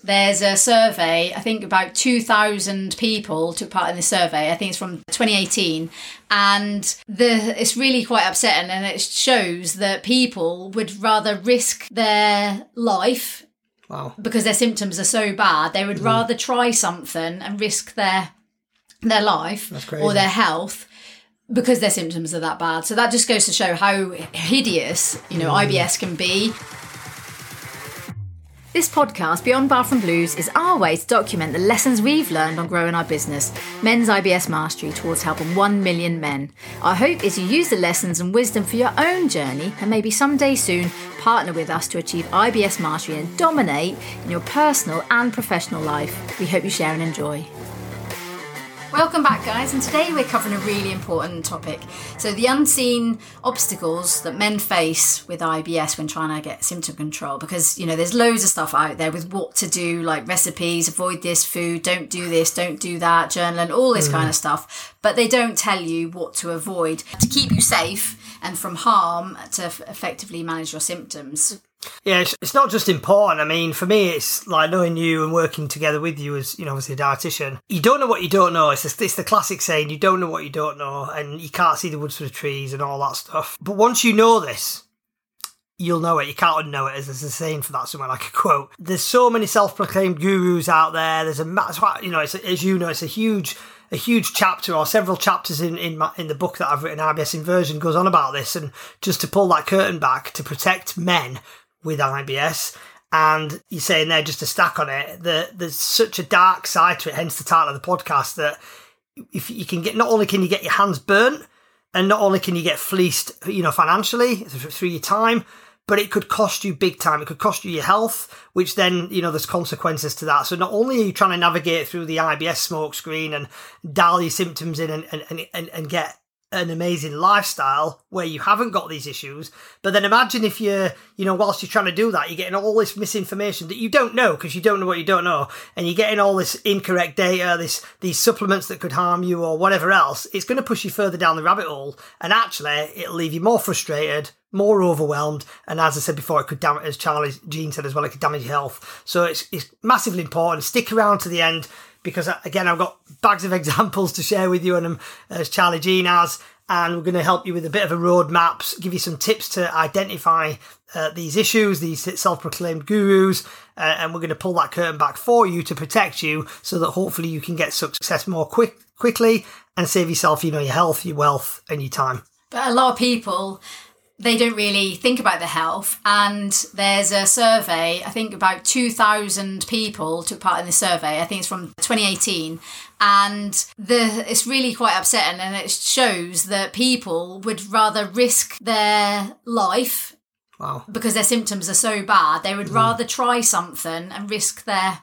there's a survey, I think about 2,000 people took part in this survey. I think it's from 2018. And it's really quite upsetting, and it shows that people would rather risk their life. Wow. Because their symptoms are so bad. They would rather try something and risk their life or their health because their symptoms are that bad. So that just goes to show how hideous, IBS can be. This podcast, Beyond Bathroom Blues, is our way to document the lessons we've learned on growing our business, Men's IBS Mastery, towards helping 1 million men. Our hope is you use the lessons and wisdom for your own journey, and maybe someday soon partner with us to achieve IBS Mastery and dominate in your personal and professional life. We hope you share and enjoy. Welcome back, guys, and today we're covering a really important topic. So the unseen obstacles that men face with IBS when trying to get symptom control, because, there's loads of stuff out there with what to do, like recipes, avoid this food, don't do this, don't do that, journaling, all this kind of stuff. But they don't tell you what to avoid to keep you safe and from harm to effectively manage your symptoms. Yeah, it's not just important. I mean, for me, it's like knowing you and working together with you as, obviously a dietitian. You don't know what you don't know. It's the classic saying, you don't know what you don't know, and you can't see the woods for the trees and all that stuff. But once you know this, you'll know it. You can't unknow it, as there's a saying for that, somewhere like a quote. There's so many self-proclaimed gurus out there. There's it's a huge chapter or several chapters in the book that I've written, IBS Inversion, goes on about this. And just to pull that curtain back, to protect men with IBS, and you're saying there, just to stack on it, there's such a dark side to it, hence the title of the podcast, that if you can not only can you get your hands burnt, and not only can you get fleeced, financially through your time, but it could cost you big time. It could cost you your health, which then, there's consequences to that. So not only are you trying to navigate through the IBS smokescreen and dial your symptoms in and get an amazing lifestyle where you haven't got these issues, but then imagine if you're, whilst you're trying to do that, you're getting all this misinformation that you don't know because you don't know what you don't know, and you're getting all this incorrect data, these supplements that could harm you or whatever else. It's going to push you further down the rabbit hole, and actually it'll leave you more frustrated, more overwhelmed, and as I said before, it could damage, as Charlie Jean said as well, it could damage your health. So it's massively important. Stick around to the end, because again, I've got bags of examples to share with you, and as Charlie Jean has, and we're going to help you with a bit of a roadmap, give you some tips to identify these issues, these self-proclaimed gurus, and we're going to pull that curtain back for you to protect you, so that hopefully you can get success more quickly and save yourself, your health, your wealth, and your time. But a lot of people, they don't really think about their health, and there's a survey, I think about 2,000 people took part in this survey. I think it's from 2018, and it's really quite upsetting, and it shows that people would rather risk their life. Wow. Because their symptoms are so bad. They would rather try something and risk their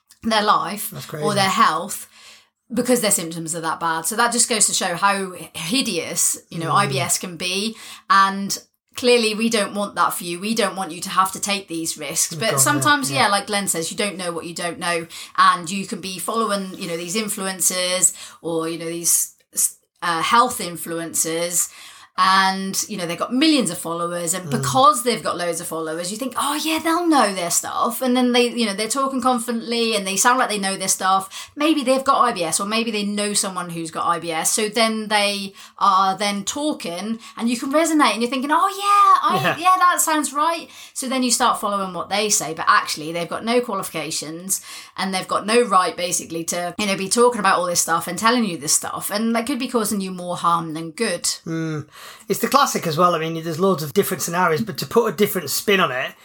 life or their health because their symptoms are that bad. So that just goes to show how hideous, IBS can be. And clearly we don't want that for you. We don't want you to have to take these risks. But sometimes, like Glenn says, you don't know what you don't know. And you can be following, these influencers or, these health influencers. And, they've got millions of followers, and because they've got loads of followers, you think, oh yeah, they'll know their stuff. And then they, they're talking confidently and they sound like they know their stuff. Maybe they've got IBS, or maybe they know someone who's got IBS. So then they are then talking, and you can resonate, and you're thinking, oh yeah, that sounds right. So then you start following what they say, but actually they've got no qualifications and they've got no right basically to, be talking about all this stuff and telling you this stuff. And that could be causing you more harm than good. It's the classic as well. I mean, there's loads of different scenarios, but to put a different spin on it,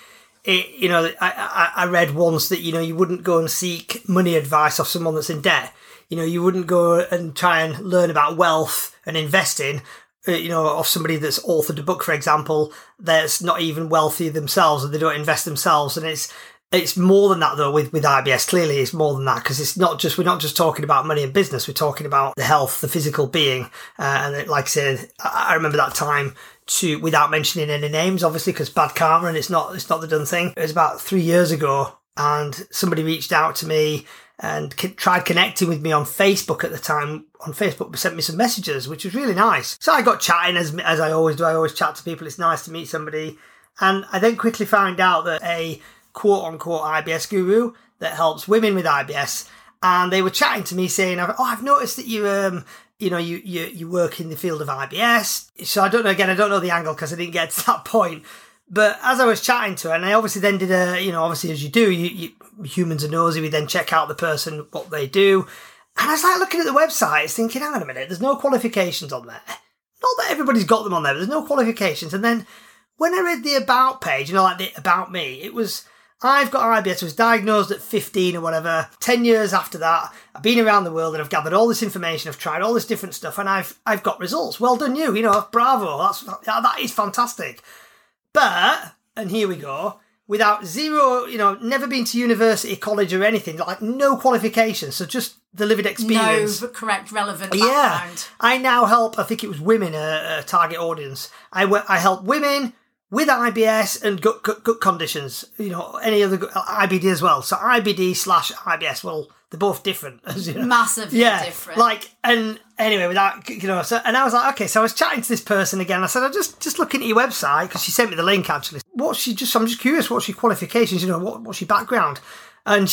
I read once that, you wouldn't go and seek money advice off someone that's in debt. You wouldn't go and try and learn about wealth and investing, off somebody that's authored a book, for example, that's not even wealthy themselves and they don't invest themselves. And it's more than that, though, with IBS. Clearly, it's more than that, because we're not just talking about money and business. We're talking about the health, the physical being. And like I said, I remember that time without mentioning any names, obviously, because bad karma, and it's not the done thing. It was about 3 years ago, and somebody reached out to me and tried connecting with me on Facebook at the time. On Facebook, sent me some messages, which was really nice. So I got chatting, as I always do. I always chat to people. It's nice to meet somebody. And I then quickly found out that a quote-unquote IBS guru that helps women with IBS, and they were chatting to me saying, I've noticed that you you work in the field of IBS. So I don't know the angle because I didn't get to that point. But as I was chatting to her, and I obviously then did obviously as you do, humans are nosy, we then check out the person, what they do. And I was like looking at the website, thinking, hang on a minute, there's no qualifications on there. Not that everybody's got them on there, but there's no qualifications. And then when I read the about page, like the about me, it was, I've got IBS, I was diagnosed at 15 or whatever. 10 years after that, I've been around the world and I've gathered all this information, I've tried all this different stuff, and I've got results. Well done you, bravo, that is fantastic. But, and here we go, without zero, never been to university, college or anything, like no qualifications, so just the lived experience. No correct, relevant background. Yeah. I now help, I think it was women, a target audience. I help women with IBS and gut conditions, any other IBD as well. So IBD/IBS, well, they're both different. Massively different. And anyway, with that, and I was like, okay, so I was chatting to this person again. I said, I'm just looking at your website, because she sent me the link actually. I'm just curious, what's your qualifications, what's your background? And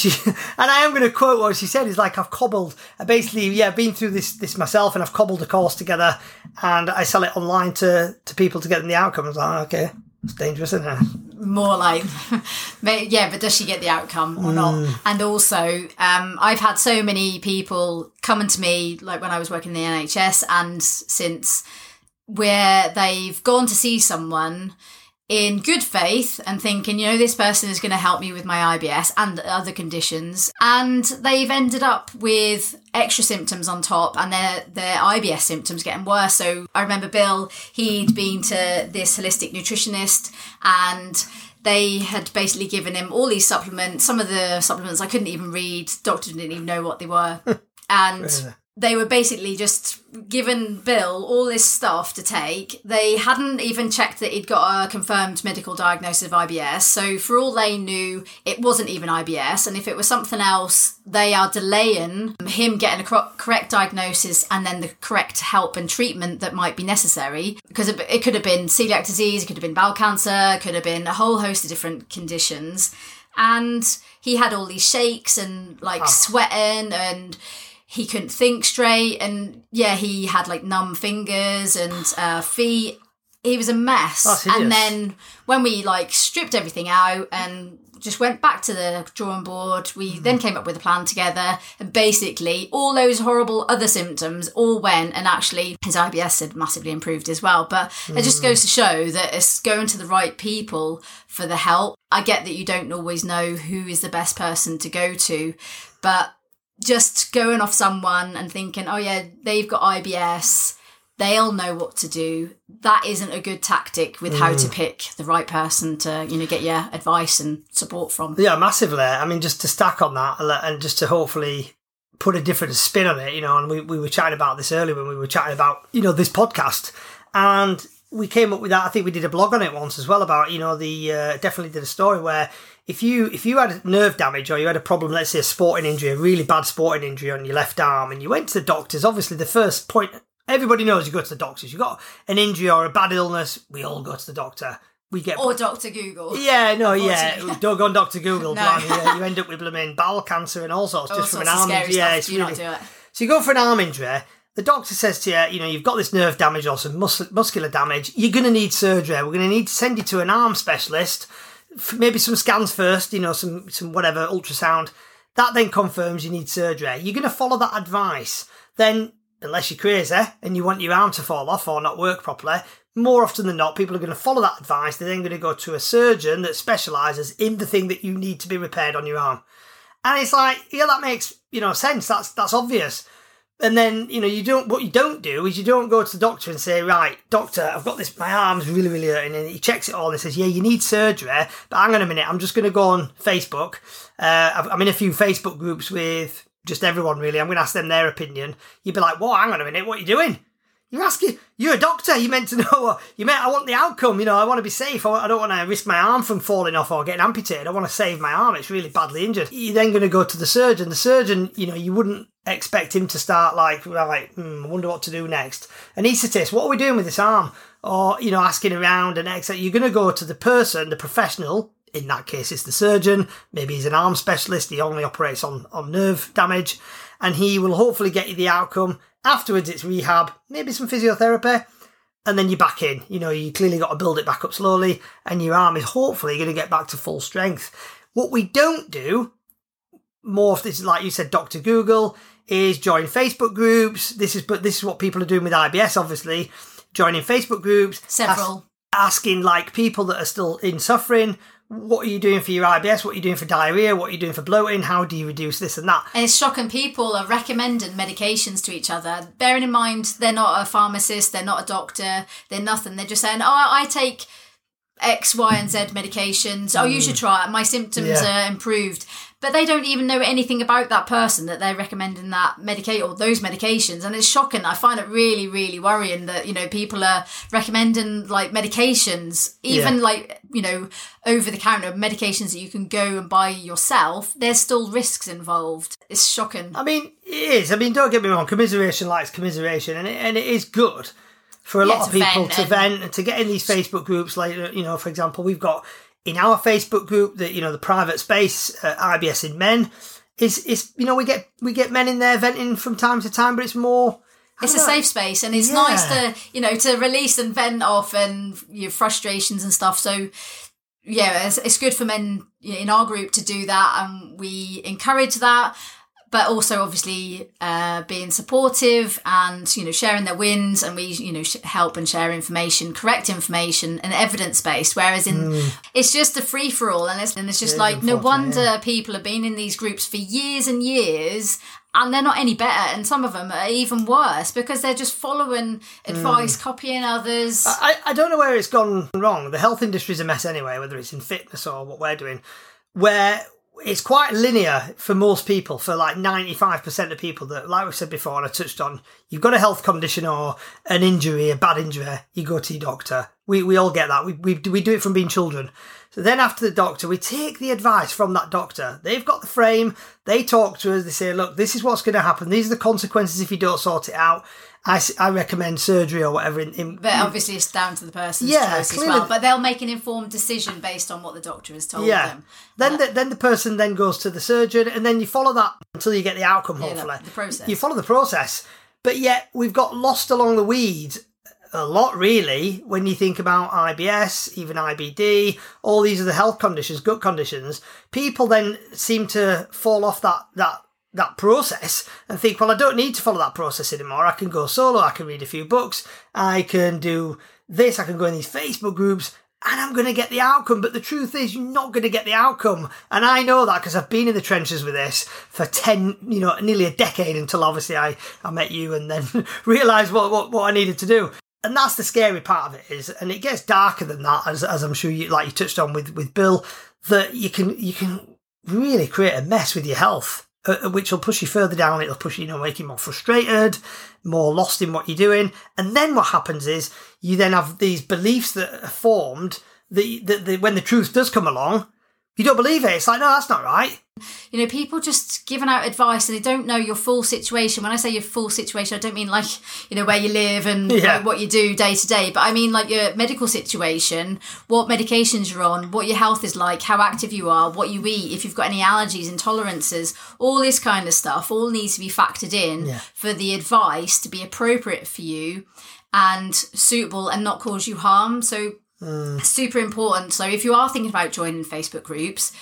I am going to quote what she said, is like, I've basically been through this myself, and I've cobbled a course together and I sell it online to people to get them the outcome. I was like, okay, it's dangerous, isn't it? More like, but does she get the outcome or not? And also, I've had so many people coming to me, like when I was working in the NHS and since, where they've gone to see someone in good faith and thinking, this person is going to help me with my IBS and other conditions. And they've ended up with extra symptoms on top, and their IBS symptoms getting worse. So I remember Bill, he'd been to this holistic nutritionist, and they had basically given him all these supplements. Some of the supplements I couldn't even read. Doctor didn't even know what they were. And they were basically just given Bill all this stuff to take. They hadn't even checked that he'd got a confirmed medical diagnosis of IBS. So for all they knew, it wasn't even IBS. And if it was something else, they are delaying him getting a correct diagnosis and then the correct help and treatment that might be necessary. Because it could have been celiac disease, it could have been bowel cancer, it could have been a whole host of different conditions. And he had all these shakes and sweating, and he couldn't think straight, and he had numb fingers and feet. He was a mess. And then when we stripped everything out and just went back to the drawing board, we then came up with a plan together, and basically all those horrible other symptoms all went, and actually his IBS had massively improved as well. But it just goes to show that it's going to the right people for the help. I get that you don't always know who is the best person to go to, but just going off someone and thinking, oh yeah, they've got IBS, they'll know what to do. That isn't a good tactic with how to pick the right person to, get your advice and support from. Yeah, massively. I mean, just to stack on that and just to hopefully put a different spin on it, and we were chatting about this earlier when we were chatting about, this podcast, and we came up with that. I think we did a blog on it once as well about, definitely did a story where if you had nerve damage or you had a problem, let's say a sporting injury, a really bad sporting injury on your left arm, and you went to the doctors, obviously the first point, everybody knows you go to the doctors. You got an injury or a bad illness, we all go to the doctor. Or Dr. Google. Yeah, no, yeah. Don't go on Dr. Google. No. You end up with blooming bowel cancer and all sorts just from an arm injury. Yeah, it's really... not do it. So you go for an arm injury. The doctor says to you, you've got this nerve damage or some muscular damage. You're going to need surgery. We're going to need to send you to an arm specialist. Maybe some scans first, some whatever, ultrasound. That then confirms you need surgery. You're going to follow that advice. Then, unless you're crazy and you want your arm to fall off or not work properly, more often than not, people are going to follow that advice. They're then going to go to a surgeon that specialises in the thing that you need to be repaired on your arm. And it's like, that makes, sense. That's obvious. And then, what you don't do is you don't go to the doctor and say, right, doctor, I've got this, my arm's really, really hurting. And he checks it all and says, yeah, you need surgery. But hang on a minute, I'm just going to go on Facebook. I'm in a few Facebook groups with just everyone, really. I'm going to ask them their opinion. You'd be like, whoa, hang on a minute, what are you doing? You're a doctor, you're meant to know, I want the outcome, I want to be safe, I don't want to risk my arm from falling off or getting amputated, I want to save my arm, it's really badly injured. You're then going to go to the surgeon, you wouldn't expect him to start I wonder what to do next. Anaesthetist, what are we doing with this arm? Or, asking around and etc. You're going to go to the person, the professional, In that case, it's the surgeon. Maybe he's an arm specialist. He only operates on nerve damage. And he will hopefully get you the outcome. Afterwards, it's rehab, maybe some physiotherapy. And then you're back in. You clearly got to build it back up slowly. And your arm is hopefully going to get back to full strength. What we don't do, more of this, like you said, Dr. Google, is join Facebook groups. This is what people are doing with IBS, obviously. Joining Facebook groups. Several. Asking like people that are still in suffering, what are you doing for your IBS? What are you doing for diarrhea? What are you doing for bloating? How do you reduce this and that? And it's shocking. People are recommending medications to each other. Bearing in mind, they're not a pharmacist, they're not a doctor, they're nothing. They're just saying, I take X, Y, and Z medications. Oh, you should try it. My symptoms are improved. But they don't even know anything about that person that they're recommending that or those medications. And it's shocking. I find it really, really worrying that, people are recommending like medications, even over the counter medications that you can go and buy yourself. There's still risks involved. It's shocking. I mean, it is. I mean, don't get me wrong. Commiseration likes commiseration, and it is good for a lot of people to vent and to get in these Facebook groups. Like, for example, we've got in our Facebook group that, the private space, IBS in Men, is we get men in there venting from time to time, but it's more. It's a safe space, and it's nice to, to release and vent off and your frustrations and stuff. So, it's good for men in our group to do that, and we encourage that. But also, obviously, being supportive and, sharing their wins, and we, help and share information, correct information and evidence-based. Whereas it's just a free-for-all. And it's just like, no wonder people have been in these groups for years and years, and they're not any better. And some of them are even worse because they're just following advice, copying others. I don't know where it's gone wrong. The health industry is a mess anyway, whether it's in fitness or what we're doing, where it's quite linear for most people, for like 95% of people that, like we said before, and I touched on, you've got a health condition or an injury, a bad injury, you go to your doctor. We all get that. We do it from being children. So then after the doctor, we take the advice from that doctor. They've got the frame. They talk to us. They say, look, this is what's going to happen. These are the consequences if you don't sort it out. I recommend surgery or whatever. But obviously it's down to the person's choice as well. But they'll make an informed decision based on what the doctor has told them. Then the person then goes to the surgeon, and then you follow that until you get the outcome, hopefully. The process. You follow the process. But yet we've got lost along the weeds a lot, really, when you think about IBS, even IBD, all these other health conditions, gut conditions. People then seem to fall off that process and think, well, I don't need to follow that process anymore. I can go solo, I can read a few books, I can do this, I can go in these Facebook groups, and I'm going to get the outcome. But the truth is, you're not going to get the outcome. And I know that because I've been in the trenches with this for nearly a decade, until obviously I met you and then realised what I needed to do. And that's the scary part of it is, and it gets darker than that, as I'm sure you touched on with Bill, that you can really create a mess with your health. Which will push you further down. It'll push you, make you more frustrated, more lost in what you're doing. And then what happens is you then have these beliefs that are formed that when the truth does come along, you don't believe it. It's like, no, that's not right. People just giving out advice and they don't know your full situation. When I say your full situation, I don't mean like, where you live and what you do day to day, but I mean like your medical situation, what medications you're on, what your health is like, how active you are, what you eat, if you've got any allergies, intolerances, all this kind of stuff, all needs to be factored in for the advice to be appropriate for you and suitable and not cause you harm. So super important. So if you are thinking about joining Facebook groups,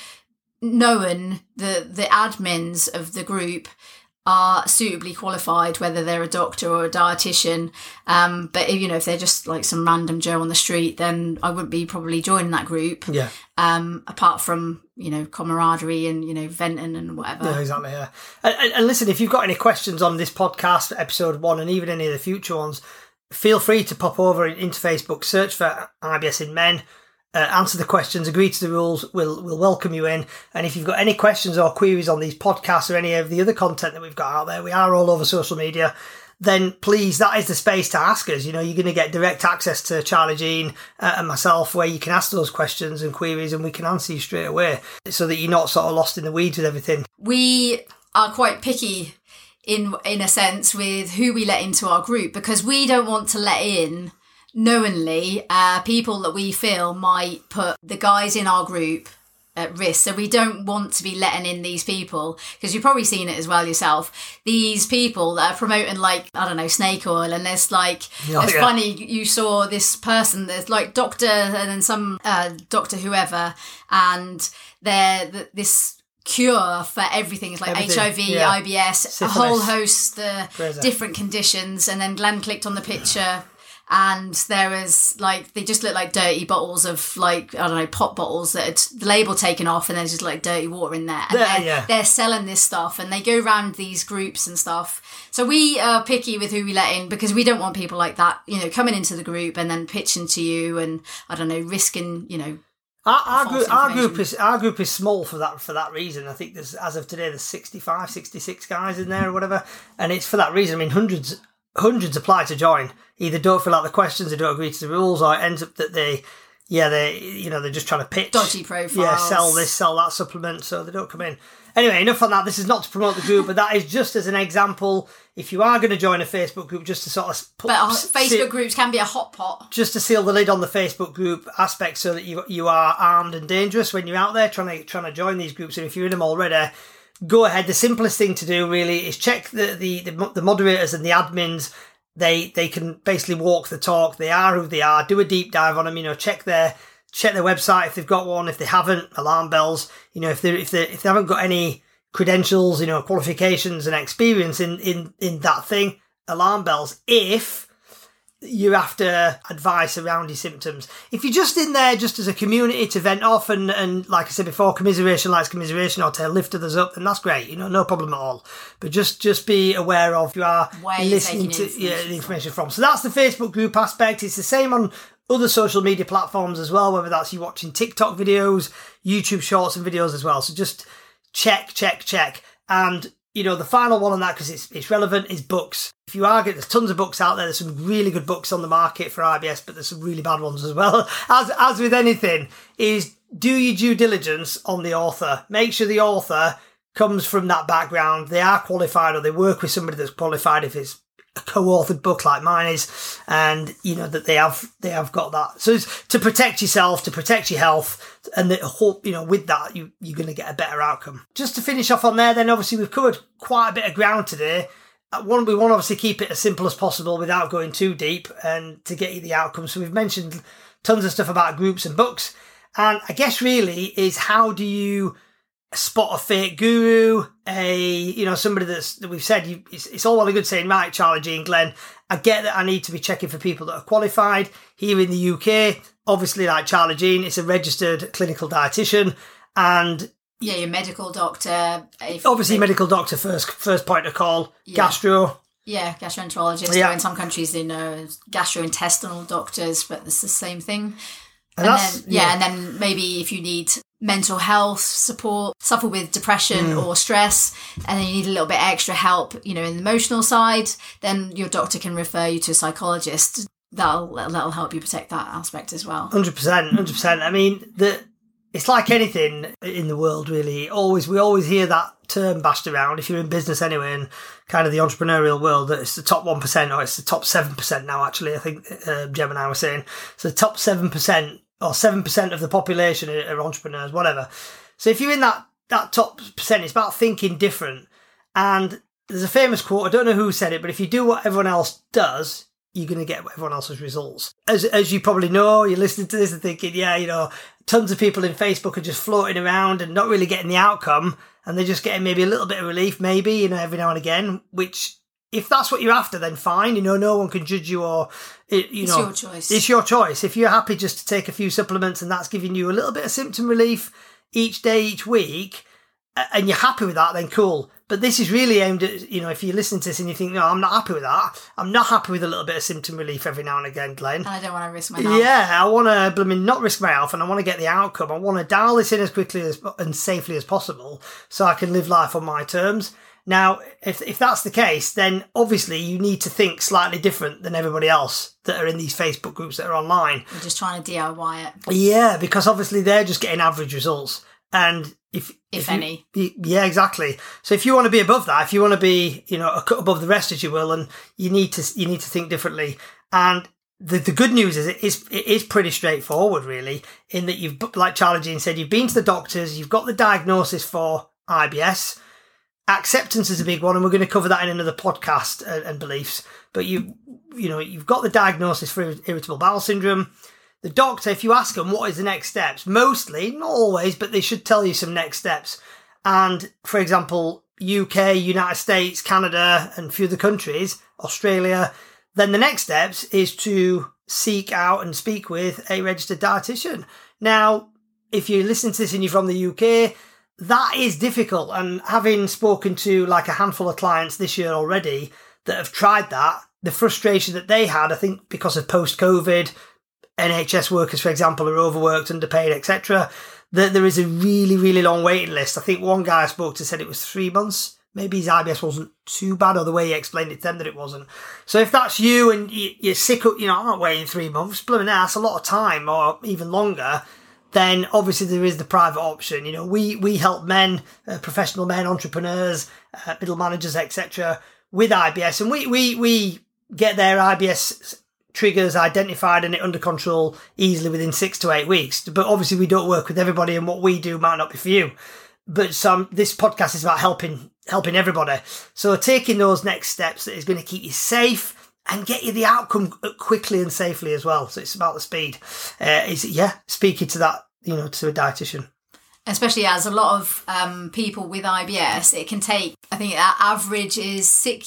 knowing the admins of the group are suitably qualified, whether they're a doctor or a dietitian. But if they're just like some random Joe on the street, then I wouldn't be probably joining that group. Yeah. Apart from camaraderie and venting and whatever. Yeah, exactly. Yeah. And listen, if you've got any questions on this podcast, episode 1, and even any of the future ones, feel free to pop over into Facebook, search for IBS in Men, answer the questions, agree to the rules. We'll welcome you in. And if you've got any questions or queries on these podcasts or any of the other content that we've got out there, we are all over social media, then please, that is the space to ask us. You're going to get direct access to Charlie Jean and myself, where you can ask those questions and queries and we can answer you straight away, so that you're not sort of lost in the weeds with everything. We are quite picky in a sense with who we let into our group, because we don't want to let in knowingly people that we feel might put the guys in our group at risk. So we don't want to be letting in these people, because you've probably seen it as well yourself. These people that are promoting, like, I don't know, snake oil, and there's like, it's funny, you saw this person, there's like doctor and then some doctor whoever, and they're this cure for everything. It's like HIV, IBS, syphilis, a whole host of different conditions. And then Glenn clicked on the picture, and there was like, they just look like dirty bottles of, like, I don't know, pop bottles that had the label taken off, and there's just like dirty water in there. And they're selling this stuff, and they go around these groups and stuff. So we are picky with who we let in, because we don't want people like that, you know, coming into the group and then pitching to you and, I don't know, risking, you know. Our group is small for that reason. I think there's, as of today, there's 65, 66 guys in there or whatever, and it's for that reason. I mean, hundreds apply to join. Either don't fill out the questions, they don't agree to the rules, or it ends up that they're just trying to pitch dodgy profiles. Yeah, sell this, sell that supplement, so they don't come in. Anyway, enough on that. This is not to promote the group, but that is just as an example. If you are going to join a Facebook group, just to sort of Facebook groups can be a hot pot. Just to seal the lid on the Facebook group aspect, so that you are armed and dangerous when you're out there trying to join these groups. And if you're in them already, go ahead. The simplest thing to do really is check the moderators and the admins. They can basically walk the talk. They are who they are. Do a deep dive on them. You know, check their website if they've got one. If they haven't, alarm bells. You know, if they haven't got any credentials, you know, qualifications and experience in that thing, alarm bells. If you're after advice around your symptoms, if you're just in there just as a community to vent off and like I said before, commiseration likes commiseration, or to lift others up, then that's great, you know, no problem at all. But just be aware of you are listening to the information from. So that's the Facebook group aspect. It's the same on other social media platforms as well, whether that's you watching TikTok videos, YouTube shorts and videos as well. So just check. And you know, the final one on that, because it's relevant, is books. If you are, there's tons of books out there. There's some really good books on the market for IBS, but there's some really bad ones as well. As with anything, is do your due diligence on the author. Make sure the author comes from that background. They are qualified, or they work with somebody that's qualified if it's a co-authored book like mine is, and you know that they have got that. So it's to protect yourself, to protect your health, and that hope, you know, with that you're going to get a better outcome. Just to finish off on there, then obviously we've covered quite a bit of ground today. We want to obviously keep it as simple as possible without going too deep, and to get you the outcome. So we've mentioned tons of stuff about groups and books, and I guess really is, how do you spot a fake guru, somebody that we've said, it's all well and good saying, right, Charlie G and Glenn, I get that I need to be checking for people that are qualified. Here in the UK, obviously, like Charlie Jean, it's a registered clinical dietitian, and your medical doctor. Medical doctor first point of call. Yeah. Gastro. Yeah, gastroenterologist. Yeah. Or in some countries they know gastrointestinal doctors, but it's the same thing. And then maybe if you need mental health support, suffer with depression or stress, and then you need a little bit extra help, you know, in the emotional side, then your doctor can refer you to a psychologist. That'll help you protect that aspect as well. 100%. I mean, it's like anything in the world, really. We always hear that term bashed around, if you're in business anyway, and kind of the entrepreneurial world, that it's the top 1%, or it's the top 7% now, actually, I think Gem and I were saying. So the top 7%, or 7% of the population are entrepreneurs, whatever. So if you're in that top percent, it's about thinking different. And there's a famous quote, I don't know who said it, but if you do what everyone else does, you're going to get everyone else's results. As you probably know, you're listening to this and thinking, yeah, you know, tons of people in Facebook are just floating around and not really getting the outcome, and they're just getting maybe a little bit of relief, maybe, you know, every now and again, which, if that's what you're after, then fine. You know, no one can judge you, or it's your choice. It's your choice. If you're happy just to take a few supplements and that's giving you a little bit of symptom relief each day, each week, and you're happy with that, then cool. But this is really aimed at, you know, if you listen to this and you think, no, I'm not happy with that. I'm not happy with a little bit of symptom relief every now and again, Glenn. And I don't want to risk my health. Yeah, I want to not risk my health, and I want to get the outcome. I want to dial this in as quickly and safely as possible so I can live life on my terms. Now, if that's the case, then obviously you need to think slightly different than everybody else that are in these Facebook groups that are online. You're just trying to DIY it. Yeah, because obviously they're just getting average results. And if any. Yeah, exactly. So if you want to be above that, if you want to be, you know, a cut above the rest, as you will, and you need to think differently. And the good news is it is pretty straightforward, really, in that you've, like Charlie Jean said, you've been to the doctors, you've got the diagnosis for IBS. Acceptance is a big one, and we're going to cover that in another podcast and beliefs. But you've got the diagnosis for irritable bowel syndrome. The doctor, if you ask them what is the next steps, mostly, not always, but they should tell you some next steps. And for example, UK, United States, Canada, and a few other countries, Australia, then the next steps is to seek out and speak with a registered dietitian. Now, if you're listening to this and you're from the UK, that is difficult. And having spoken to like a handful of clients this year already that have tried that, the frustration that they had, I think because of post-COVID, NHS workers, for example, are overworked, underpaid, etc., that there is a really, really long waiting list. I think one guy I spoke to said it was 3 months. Maybe his IBS wasn't too bad, or the way he explained it to them that it wasn't. So if that's you and you're sick of, I'm not waiting 3 months, blooming hell, that's a lot of time, or even longer, then obviously there is the private option. We help men, professional men, entrepreneurs, middle managers, etc., with IBS, and we get their IBS triggers identified and it under control easily within 6 to 8 weeks. But obviously we don't work with everybody, and what we do might not be for you. But this podcast is about helping everybody. So taking those next steps that is going to keep you safe and get you the outcome quickly and safely as well. So it's about the speed. Speaking to that, to a dietitian. Especially as a lot of people with IBS, it can take, I think our average is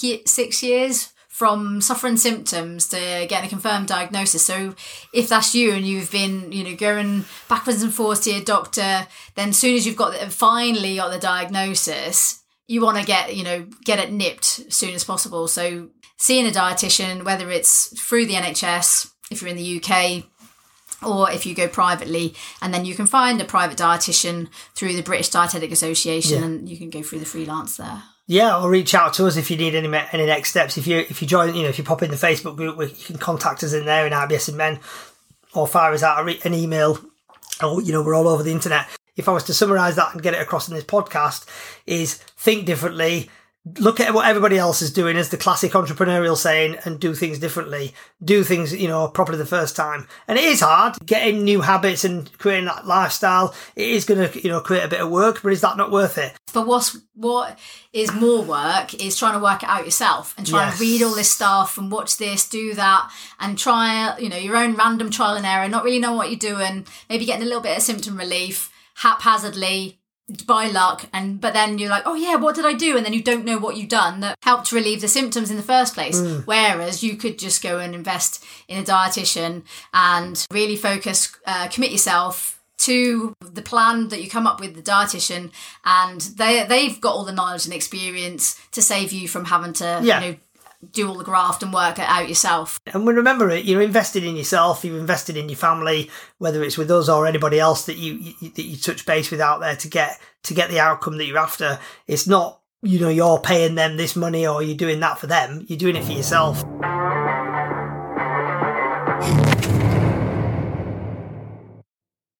6 years from suffering symptoms to getting a confirmed diagnosis. So if that's you and you've been, going backwards and forwards to your doctor, then as soon as you've finally got the diagnosis, you want to get it nipped as soon as possible. So seeing a dietitian, whether it's through the NHS, if you're in the UK, or if you go privately, and then you can find a private dietitian through the British Dietetic Association, and you can go through the freelance there. Yeah, or reach out to us if you need any next steps. If you join, if you pop in the Facebook group, you can contact us in there in IBS and Men, or fire us out an email. Or we're all over the internet. If I was to summarise that and get it across in this podcast, is think differently. Look at what everybody else is doing as the classic entrepreneurial saying, and do things differently. Do things, properly the first time. And it is hard getting new habits and creating that lifestyle. It is going to, create a bit of work, but is that not worth it? But what is more work is trying to work it out yourself and try and read all this stuff and watch this, do that, and try, your own random trial and error, not really know what you're doing, maybe getting a little bit of symptom relief haphazardly, by luck, but then you're like, oh yeah, what did I do? And then you don't know what you've done that helped relieve the symptoms in the first place. Whereas you could just go and invest in a dietitian and really focus, commit yourself to the plan that you come up with, the dietitian, and they've got all the knowledge and experience to save you from having to do all the graft and work it out yourself. And remember, you're invested in yourself, you've invested in your family, whether it's with us or anybody else that you touch base with out there to get the outcome that you're after. It's not, you're paying them this money or you're doing that for them. You're doing it for yourself.